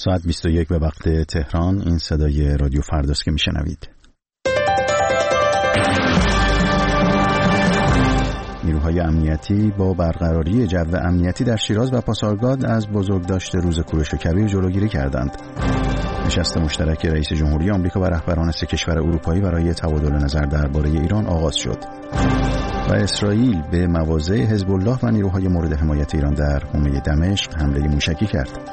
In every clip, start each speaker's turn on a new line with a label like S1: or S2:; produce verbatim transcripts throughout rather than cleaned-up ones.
S1: ساعت بیست و یک به وقت تهران. این صدای رادیو فرداست که میشنوید. نیروهای امنیتی با برقراری جو امنیتی در شیراز و پاسارگاد از بزرگداشت روز کوروش کبیر جلوگیری کردند. نشست مشترک رئیس جمهوری آمریکا و رهبران سه کشور اروپایی برای تبادل نظر درباره ایران آغاز شد. و اسرائیل به مواضع حزب الله و نیروهای مورد حمایت ایران در حومه دمشق حمله موشکی کرد.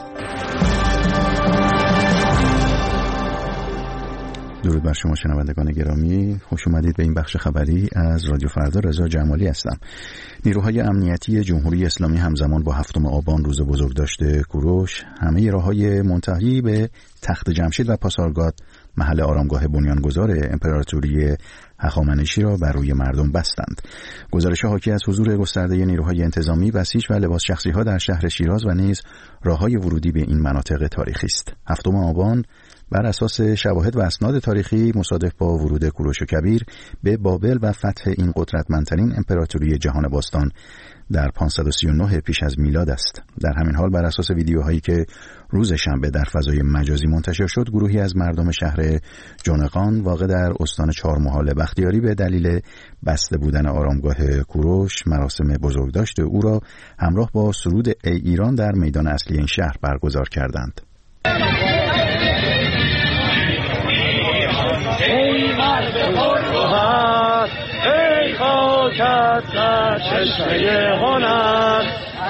S1: درود بر شما شنوندگان گرامی، خوش اومدید به این بخش خبری از رادیو فردا. رضا جمالی هستم. نیروهای امنیتی جمهوری اسلامی همزمان با هفتم آبان روز بزرگداشت کوروش همه راههای منتهی به تخت جمشید و پاسارگاد محل آرامگاه بنیانگذار امپراتوری هخامنشی را بر روی مردم بستند. گزارش حاکی از حضور گسترده نیروهای انتظامی، بسیج و لباس شخصی‌ها در شهر شیراز و نیز راههای ورودی به این مناطق تاریخی است. هفتم آبان بر اساس شواهد و اسناد تاریخی مصادف با ورود کوروش کبیر به بابل و فتح این قدرتمندترین امپراتوری جهان باستان در پانصد و سی و نه پیش از میلاد است. در همین حال بر اساس ویدیوهایی که روز شنبه در فضای مجازی منتشر شد، گروهی از مردم شهر جونقان واقع در استان چهارمحال بختیاری به دلیل بسته بودن آرامگاه کوروش مراسم بزرگداشت او را همراه با سرود ای ایران در میدان اصلی این شهر برگزار کردند. ای مرد پرگوهر، ای خاکت در چشمه هنر،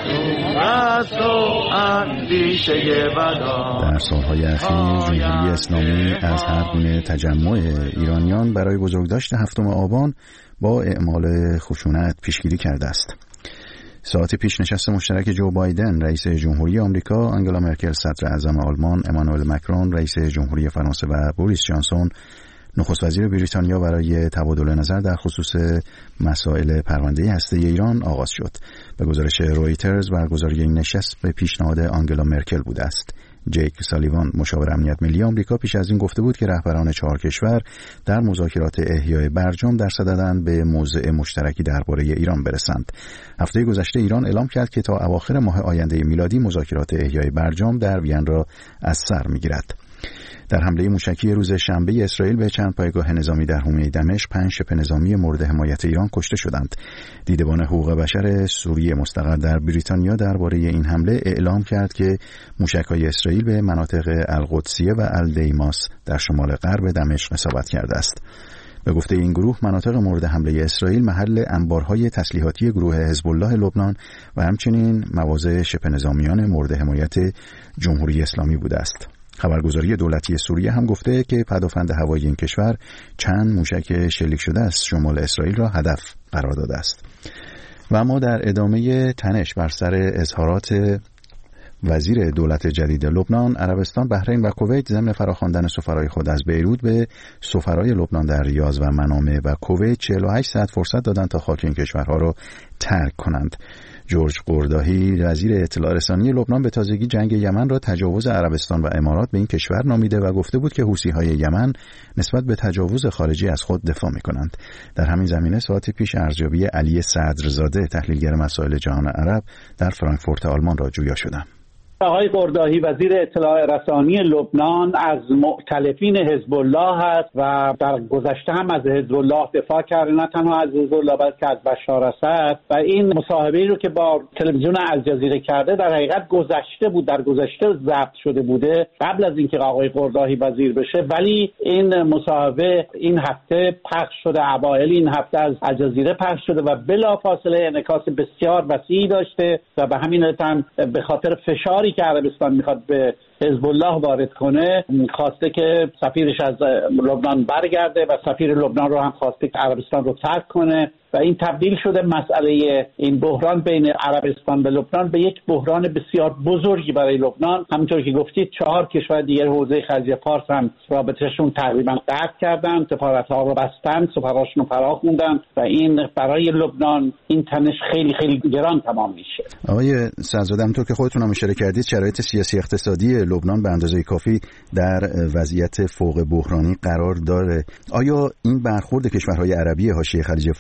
S1: از تو اندیشه بدا. در سالهای اخیر جمهوری اسلامی از هر گونه تجمع ایرانیان برای بزرگداشت هفتم آبان با اعمال خشونت پیشگیری کرده است. ساعت پیش نشست مشترک جو بایدن رئیس جمهوری آمریکا، آنگلا مرکل صدر اعظم آلمان، امانوئل مکرون رئیس جمهوری فرانسه و بوریس جانسون نخست وزیر بریتانیا برای تبادل نظر در خصوص مسائل پرونده هسته‌ای ایران آغاز شد. به گزارش رویترز برگزاری این نشست به پیشنهاد آنگلا مرکل بوده است. جیک سالیوان مشاور امنیت ملی آمریکا پیش از این گفته بود که رهبران چهار کشور در مذاکرات احیای برجام در صددند به موضع مشترکی درباره ایران برسند. هفته گذشته ایران اعلام کرد که تا اواخر ماه آینده میلادی مذاکرات احیای برجام در وین را از سر میگیرد. در حمله موشکی روز شنبه اسرائیل به چند پایگاه نظامی در حومه دمشق پنج شبه نظامی مورد حمایت ایران کشته شدند. دیدبان حقوق بشر سوریه مستقر در بریتانیا درباره این حمله اعلام کرد که موشک‌های اسرائیل به مناطق القدسیه و الدیماس در شمال غرب دمشق اصابت کرده است. به گفته این گروه، مناطق مورد حمله اسرائیل محل انبارهای تسلیحاتی گروه حزب الله لبنان و همچنین مواضع شبه نظامیان مورد حمایت جمهوری اسلامی بوده است. خبرگزاری دولتی سوریه هم گفته که پدافند هوایی این کشور چند موشک شلیک شده از شمال اسرائیل را هدف قرار داده است. و اما در ادامه تنش بر سر اظهارات وزیر دولت جدید لبنان، عربستان، بحرین و کویت ضمن فراخواندن سفرای خود از بیروت به سفرای لبنان در ریاض و منامه و کویت چهل و هشت ساعت فرصت دادند تا خاک این کشورها را ترک کنند. جورج قرداهی وزیر اطلاع رسانی لبنان به تازگی جنگ یمن را تجاوز عربستان و امارات به این کشور نامیده و گفته بود که حوثی‌های یمن نسبت به تجاوز خارجی از خود دفاع می‌کنند. در همین زمینه ساعت پیش ارزیابی علی صدرزاده تحلیلگر مسائل جهان عرب در فرانکفورت آلمان را جویا شدم.
S2: آقای قرداهی وزیر اطلاع رسانی لبنان از مؤتلفین حزب الله است و در گذشته هم از حزب الله دفاع کرده، نه تنها از حزب الله بلکه از بشار اسد. و این مصاحبه‌ای رو که با تلویزیون الجزیره کرده در حقیقت گذشته بود، در گذشته ضبط شده بوده قبل از اینکه آقای قرداهی وزیر بشه، ولی این مصاحبه این هفته پخش شده، اوایل این هفته از الجزیره پخش شده و بلافاصله انعکاس بسیار وسیعی داشته و به همین علت به خاطر فشاری که عربستان میخواد به حزب الله وارد کنه خواسته که سفیرش از لبنان برگرده و سفیر لبنان رو هم خواسته که عربستان رو ترک کنه و این تبدیل شده مسئله این بحران بین عربستان و لبنان به یک بحران بسیار بزرگی برای لبنان. همونطور که گفتید چهار کشور دیگر حوزه خلیج فارس هم رابطهشون تقریبا قطع کردن، سفارت‌ها رو بستن، سفراشون رو فرا خوندن و این برای لبنان این تنش خیلی خیلی گران تمام میشه.
S1: آقای صدرزاده، همونطور که خودتون هم اشاره کردید شرایط سیاسی اقتصادی لبنان به اندازه کافی در وضعیت فوق بحرانی قرار داره. آیا این برخورد کشورهای عربی حاشیه خلیج فارس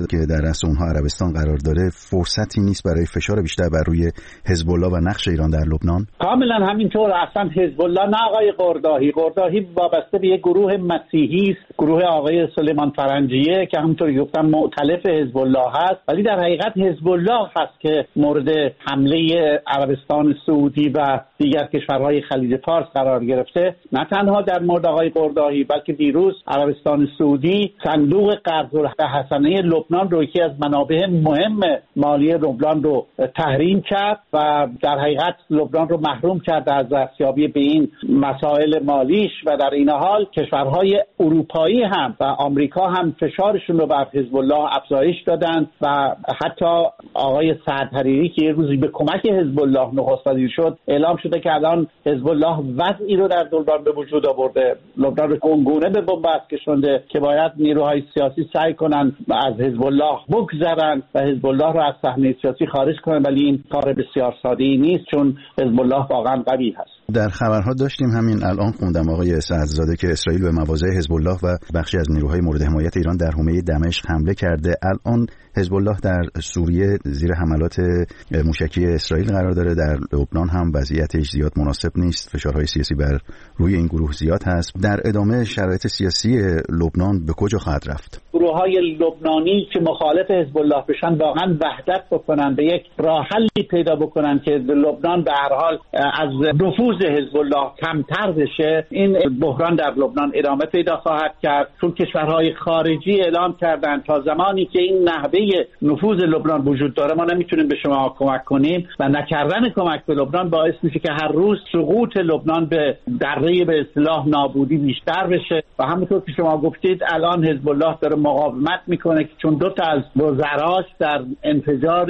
S3: که در دست اونها عربستان قرار داره فرصتی نیست برای فشار بیشتر بر روی حزب الله و نقش ایران در لبنان؟
S2: کاملا همینطور. اصلا حزب الله نه آقای قرداهی. قرداهی وابسته به یک گروه مسیحی است، گروه آقای سلیمان فرنجیه که همونطور گفتم مؤتلف حزب الله هست، ولی در حقیقت حزب الله هست که مورد حمله عربستان سعودی و دیگر کشورهای خلیج فارس قرار گرفته. نه تنها در مورد آقای قرداهی، بلکه دیروز عربستان سعودی صندوق قرض الحسنه لبنان رو، یکی از منابع مهم مالی لبنان رو تحریم کرد و در حقیقت لبنان رو محروم کرد از دستیابی به این مسائل مالیش. و در این حال کشورهای اروپایی هم و آمریکا هم فشارشون رو بر حزب الله افزایش دادند و حتی آقای سعد حریری که یه روزی به کمک حزب الله نخست وزیر شد، اعلام شده که الان حزب الله وضعی رو در لبنان به وجود آورده، لبنان رو گونگونه به بنبست کشونده که باید نیروهای سیاسی سعی کنن از حزب الله بگذرن و حزب الله رو از صحنه سیاسی خارج کنن، ولی این کار بسیار ساده‌ای نیست چون حزب الله واقعا قوی هست.
S3: در خبرها داشتیم، همین الان خوندم آقای سعدزاده که اسرائیل به مواضع حزب الله و بخشی از نیروهای مورد حمایت ایران در حومه دمشق حمله کرده. الان حزب الله در سوریه زیر حملات موشکی اسرائیل قرار داره، در لبنان هم وضعیتش زیاد مناسب نیست، فشارهای سیاسی بر روی این گروه زیاد هست. در ادامه شرایط سیاسی لبنان به کجا خواهد رفت؟
S2: گروه‌های لبنانی که مخالف حزب الله بشن واقعا وحدت بکنن، به یک راه حلی پیدا بکنن که لبنان به هر حال از نفوذ حزب الله کمتر بشه، این بحران در لبنان ادامه پیدا خواهد کرد. چون کشورهای خارجی اعلام کردن تا زمانی که این نحوه نفوذ لبنان وجود داره ما نمیتونیم به شما کمک کنیم و نکردن کمک به لبنان باعث میشه که هر روز سقوط لبنان به دره به اصطلاح نابودی بیشتر بشه. و همونطور که شما گفتید الان حزب الله داره مقاومت میکنه چون دو تا از وزراش در انفجار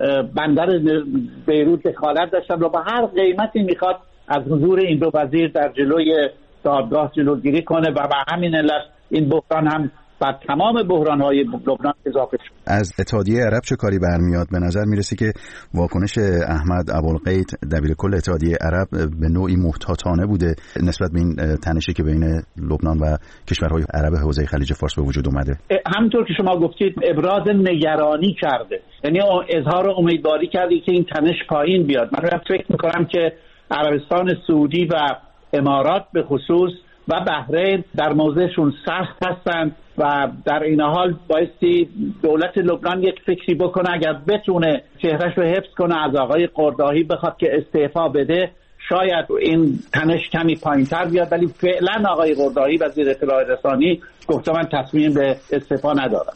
S2: بندر بیروت دخالت داشتن و به هر قیمتی میخواد از حضور این دو وزیر در جلوی دادگاه جلوگیری کنه و به همین علت این بحران هم بر تمام بحران‌های لبنان اضافه شد.
S3: از اتحادیه عرب چه کاری برمیاد؟ به نظر میرسه که واکنش احمد ابوالقید دبیرکل اتحادیه عرب به نوعی محتاطانه بوده نسبت به این تنشی که بین لبنان و کشورهای عرب حوزه خلیج فارس به وجود اومده.
S2: همونطور که شما گفتید ابراز نگرانی کرده، یعنی اظهار امیدواری کرده که این تنش پایین بیاد. من فکر می‌کنم که عربستان سعودی و امارات به خصوص و بحرین در موضعشون سخت هستند و در این حال بایستی دولت لبنان یک فکری بکنه اگر بتونه چهرهش رو حفظ کنه از آقای قرداهی بخواد که استعفا بده شاید این تنش کمی پایین‌تر بیاد، ولی فعلا آقای قرداهی وزیر اطلاعات رسانی گفته من تصمیم به استعفا ندارم.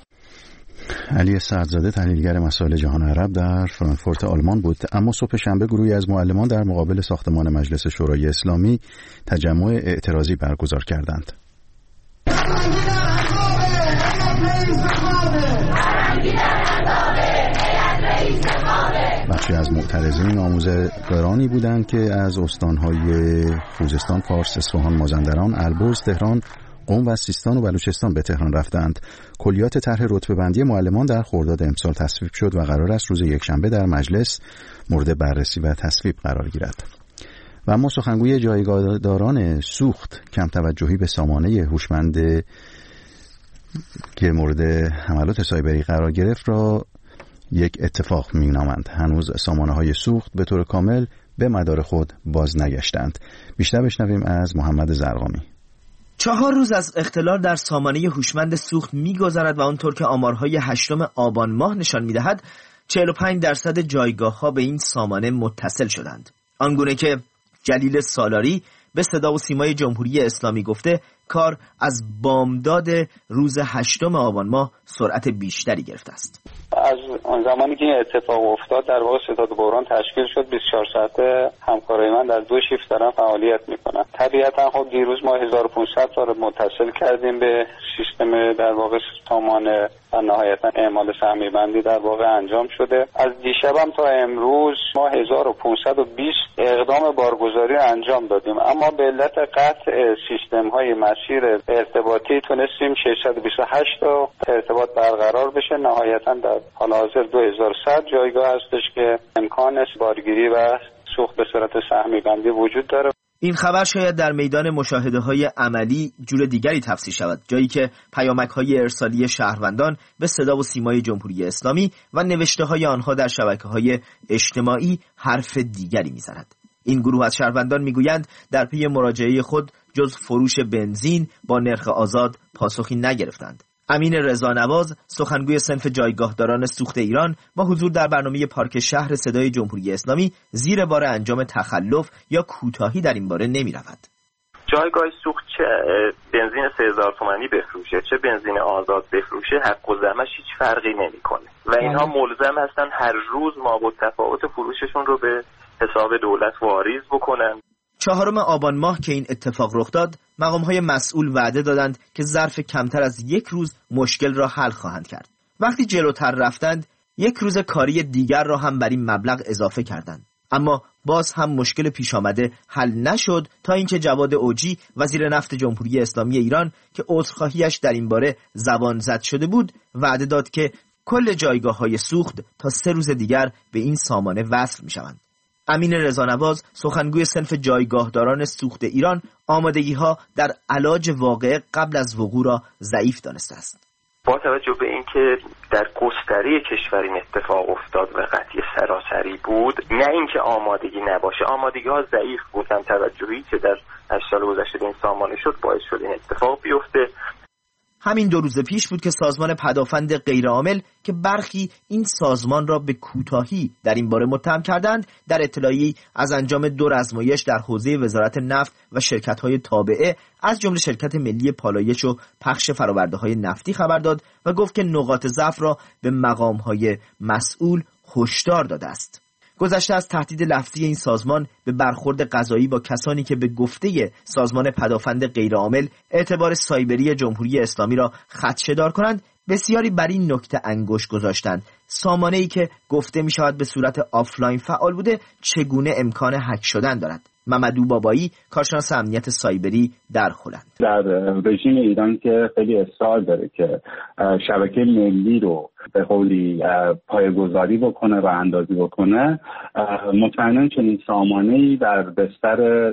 S3: علی سعدزاده تحلیلگر مسائل جهان عرب در فرانکفورت آلمان بود. اما صبح شنبه گروهی از معلمان در مقابل ساختمان مجلس شورای اسلامی تجمع اعتراضی برگزار کردند. بخشی از معترضین آموزگارانی بودند که از استانهای خوزستان، فارس، اصفهان، مازندران، البرز، تهران، قم و سیستان و بلوچستان به تهران رفتند. کلیات طرح رتبه‌بندی معلمان در خرداد امسال تصویب شد و قرار است روز یکشنبه در مجلس مورد بررسی و تصویب قرار گیرد. و اما سخنگوی جایگاهداران سوخت کم توجهی به سامانه هوشمند که مورد حملات سایبری قرار گرفت را یک اتفاق می‌نامند. هنوز سامانه‌های سوخت به طور کامل به مدار خود باز نگشتند. بیشتر بشنویم از محمد زرقامی.
S4: چهار روز از اختلال در سامانه هوشمند سوخت می‌گذرد و آنطور که آمارهای هشتم آبان ماه نشان می‌دهد چهل و پنج درصد جایگاه‌ها به این سامانه متصل شدند. آنگونه که جلیل سالاری به صدا و سیمای جمهوری اسلامی گفته کار از بامداد روز هشتم آبان ماه سرعت بیشتری گرفته است.
S5: از آن زمانی که این اتفاق افتاد در واقع ستاد بحران تشکیل شد. بیست و چهار ساعته همکارای من در دو شیفت دارن فعالیت میکنن. طبیعتا خب دیروز ما هزار و پانصد تا رو متصل کردیم به سیستم در واقع سامان و نهایتا اعمال سهمی بندی در واقع انجام شده. از دیشب هم تا امروز ما هزار و پانصد و بیست اقدام بارگذاری انجام دادیم، اما به علت قطع سیستم های مسیر ارتباطی تونستیم ششصد و بیست و هشت تا ارتباط برقرار بشه. نهایتا در حال حاضر دو هزار و صد جایگاه هستش که امکان بارگیری و سوخت به صورت سهمی بندی وجود داره.
S4: این خبر شاید در میدان مشاهده‌های عملی جور دیگری تفسیر شود، جایی که پیامک‌های ارسالی شهروندان به صدا و سیمای جمهوری اسلامی و نوشته‌های آنها در شبکه‌های اجتماعی حرف دیگری می‌زند. این گروه از شهروندان می‌گویند در پی مراجعه خود جز فروش بنزین با نرخ آزاد پاسخی نگرفتند. امین رضانواز، سخنگوی صنف جایگاهداران سوخت ایران، با حضور در برنامه پارک شهر صدای جمهوری اسلامی زیر بار انجام تخلف یا کوتاهی در این باره نمی‌رود.
S6: جایگاه سوخت چه بنزین سه هزار تومانی بفروشه چه بنزین آزاد بفروشه، حق و زحمتش هیچ فرقی نمی‌کنه و اینها ملزم هستن هر روز ما با تفاوت فروششون رو به حساب دولت واریز بکنن.
S4: چهارم آبان ماه که این اتفاق رخ داد، مقام‌های مسئول وعده دادند که ظرف کمتر از یک روز مشکل را حل خواهند کرد. وقتی جلوتر رفتند، یک روز کاری دیگر را هم بر این مبلغ اضافه کردند. اما باز هم مشکل پیش آمده حل نشد تا اینکه جواد اوجی، وزیر نفت جمهوری اسلامی ایران که عذرخواهیش در این باره زبان زد شده بود، وعده داد که کل جایگاه‌های سوخت تا سه روز دیگر به این سامانه وصل می‌شوند. امین رضانواز، سخنگوی صنف جایگاهداران سوخت ایران، آمادگی‌ها در علاج واقع قبل از وقوع را ضعیف دانسته است.
S6: با توجه به اینکه در گستره کشور این اتفاق افتاد و قطعی سراسری بود، نه اینکه آمادگی نباشه، آمادگی‌ها ضعیف بود، هم توجهی که در هشت سال گذشته این سامانه شد باعث شد این اتفاق بیفته.
S4: همین دو روز پیش بود که سازمان پدافند غیرعامل که برخی این سازمان را به کوتاهی در این باره متهم کردند، در اطلاعی از انجام دو رزمایش در حوزه وزارت نفت و شرکت‌های تابعه از جمله شرکت ملی پالایش و پخش فرآورده‌های نفتی خبر داد و گفت که نقاط ضعف را به مقام‌های مسئول هشدار داده است. گذشته از تهدید لفظی این سازمان به برخورد قضایی با کسانی که به گفته سازمان پدافند غیرعامل اعتبار سایبری جمهوری اسلامی را خدشه‌دار کنند، بسیاری بر این نکته انگشت گذاشتند: سامانه‌ای که گفته می شود به صورت آفلاین فعال بوده چگونه امکان هک شدن دارد. ممدو بابایی، کارشناس امنیت سایبری در هلند:
S2: در رژیم ایران که خیلی اصرار داره که شبکه ملی رو به قولی پایه‌گذاری بکنه و اندازی بکنه، مطمئنا چنین سامانه‌ای در بستر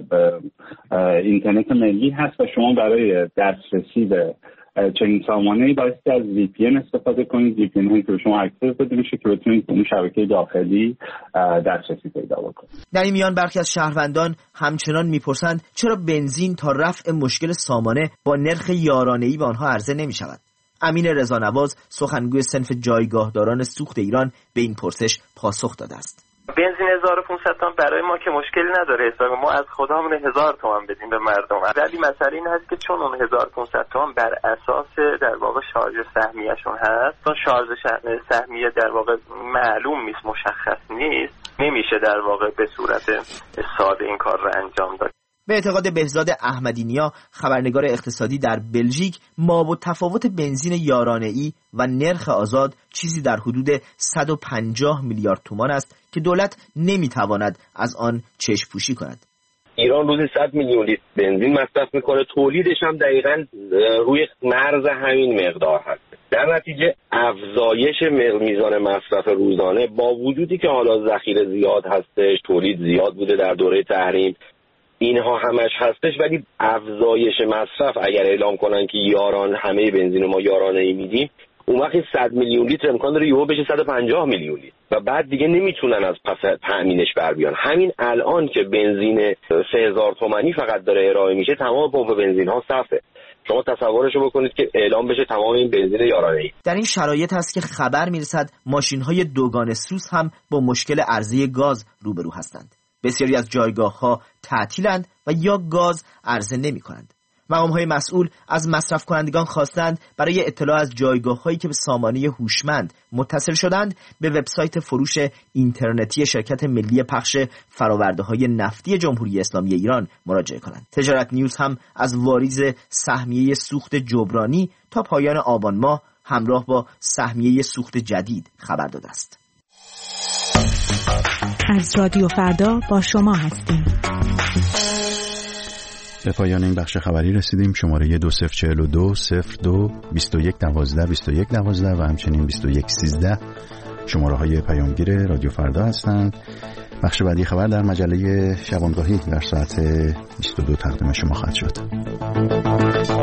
S2: اینترنت ملی هست و شما برای دسترسی به چنین سامانه‌ای بایستی از وی پی ان استفاده کنید. وی پی ان هایی که شما اکسس بده میشه که بتونید به اون شبکه داخلی دسترسی پیدا بکنید.
S4: در این میان برخی از شهروندان همچنان میپرسند چرا بنزین تا رفع مشکل سامانه با نرخ یارانه‌ای به آنها عرضه نمی‌شود. امین رضانواز، سخنگوی صنف جایگاهداران سوخت ایران، به این پرسش پاسخ داده است:
S6: بنزین هزار و پانصد تومان برای ما که مشکلی نداره، حساب ما از خودمون هزار تومان بدیم به مردم. ولی مسئله این هست که چون اون هزار و پانصد تومان بر اساس در واقع شارژ سهمیه‌شون هست، چون شارژ سهمیه در واقع معلوم نیست، مشخص نیست، نمیشه در واقع به صورت ساده این کار رو انجام داد.
S4: به اعتقاد بهزاد احمدی‌نیا، خبرنگار اقتصادی در بلژیک، مابع تفاوت بنزین یارانه‌ای و نرخ آزاد چیزی در حدود صد و پنجاه میلیارد تومان است که دولت نمیتواند از آن چشم پوشی کند.
S7: ایران روزی صد میلیون لیتر بنزین مصرف میکنه، تولیدش هم دقیقاً روی مرز همین مقدار هست. در نتیجه افزایش میزان مصرف روزانه با وجودی که حالا ذخیره زیاد هستش، تولید زیاد بوده در دوره تحریم، اینها همش هستش، ولی افزایش مصرف اگر اعلام کنن که یاران همه بنزین ما یارانه‌ای میدیم، اون وقت صد میلیون لیتر امکان داره یهو بشه صد و پنجاه میلیون لیتر و بعد دیگه نمیتونن از پس تامینش بر بیان. همین الان که بنزین سه هزار تومانی فقط داره ارائه میشه، تمام پمپ بنزین ها صفه. شما تصورشو بکنید که اعلام بشه تمام این بنزین یارانه‌ای.
S4: در این شرایط هست که خبر میرسد ماشین‌های دوگانه سوز هم با مشکل عرضه گاز روبرو هستند. بسیاری از جایگاه‌ها تعطیلند و یا گاز عرضه نمی‌کنند. مقام‌های مسئول از مصرف کنندگان خواستند برای اطلاع از جایگاه‌هایی که به سامانه هوشمند متصل شدند به وبسایت فروش اینترنتی شرکت ملی پخش فرآورده‌های نفتی جمهوری اسلامی ایران مراجعه کنند. تجارت نیوز هم از واریز سهمیه سوخت جبرانی تا پایان آبان ماه همراه با سهمیه سوخت جدید خبر داده است.
S8: از رادیو فردا با شما هستیم.
S3: به پایان این بخش خبری رسیدیم. شماره دو صفر چهل و دو صفر دو بیست و یک دوازده بیست و یک دوازده و همچنین بیست و یک سیزده شماره های پیامگیر رادیو فردا هستند. بخش بعدی خبر در مجله شبانگاهی در ساعت بیست و دو تقدیم شما خواهد شد.